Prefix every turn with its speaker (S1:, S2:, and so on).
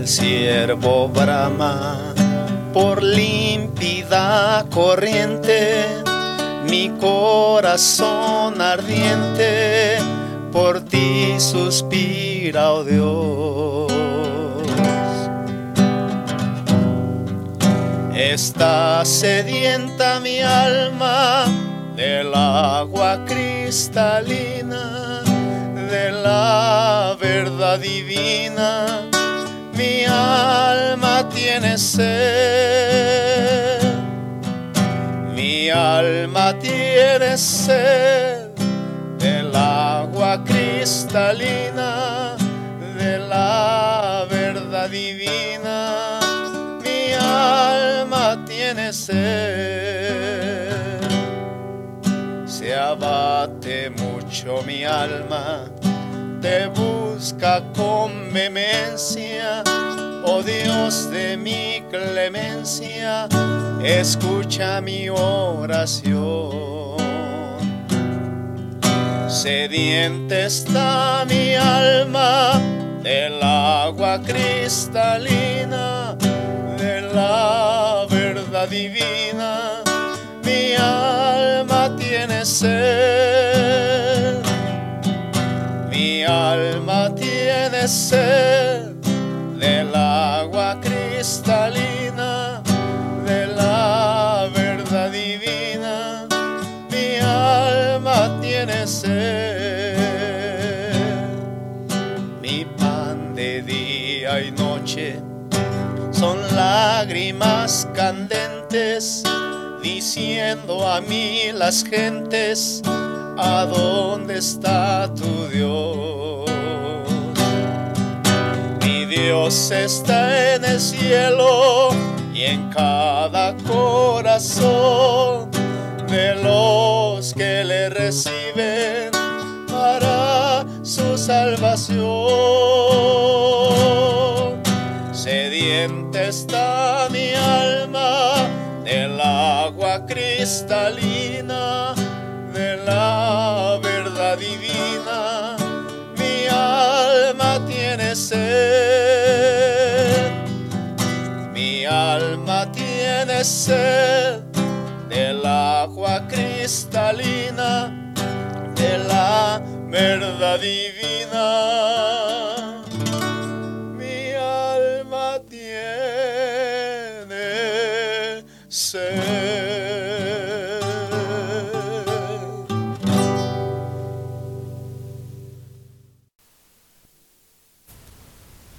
S1: el ciervo brama por límpida corriente, mi corazón ardiente por ti suspira, oh Dios. Está sedienta mi alma del agua cristalina, de la verdad divina. Mi alma tiene sed, mi alma tiene sed del agua cristalina, de la verdad divina. Mi alma tiene sed. Se abate mucho mi alma, te busca con vehemencia, oh Dios de mi clemencia, escucha mi oración. Sedienta está mi alma del agua cristalina, de la verdad divina. Mi alma tiene sed, mi alma tiene sed del agua cristalina, de la verdad divina. Mi alma tiene sed. Mi pan de día y noche son lágrimas candentes, diciendo a mí las gentes: ¿a dónde está tu Dios? Mi Dios está en el cielo y en cada corazón de los que le reciben para su salvación. Sedienta está mi alma del agua cristalina, de la verdad divina. Mi alma tiene sed, mi alma tiene sed del agua cristalina, de la verdad divina. Mi alma tiene sed.